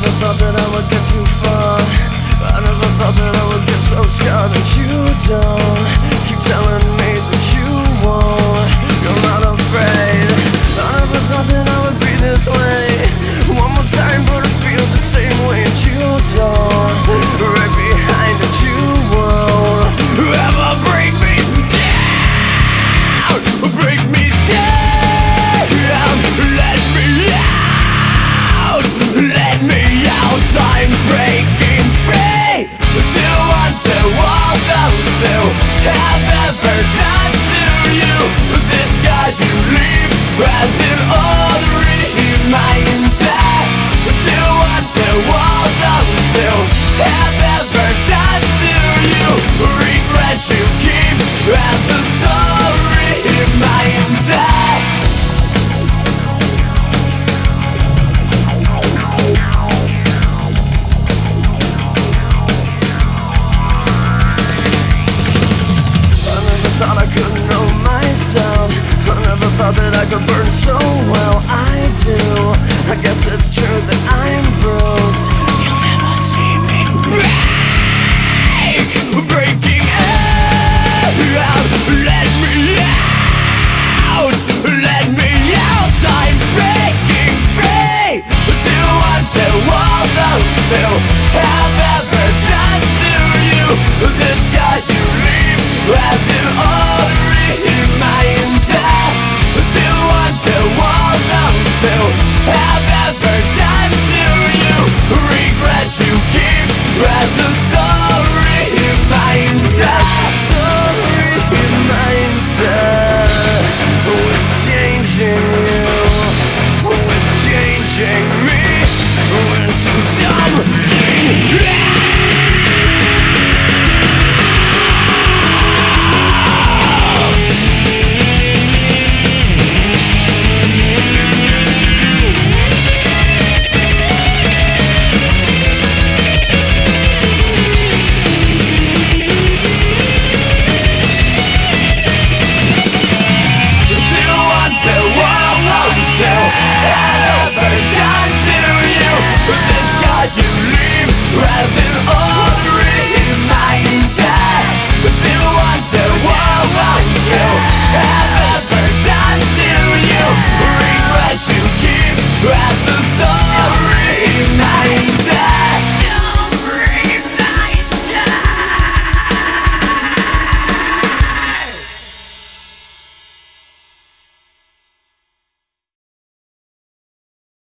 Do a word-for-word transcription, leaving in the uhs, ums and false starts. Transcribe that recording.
never thought that I would get too far. I never thought that I would get so scarred. And you don't keep telling me that you won't. You're not afraid. I never thought that I would be this way. One more time, but I feel the same way. And you don't. Right behind it, you won't ever break me down. Break me down. Let me out. Let me out. I'm breaking free. Do unto all those who have ever done to you. This guy you leave as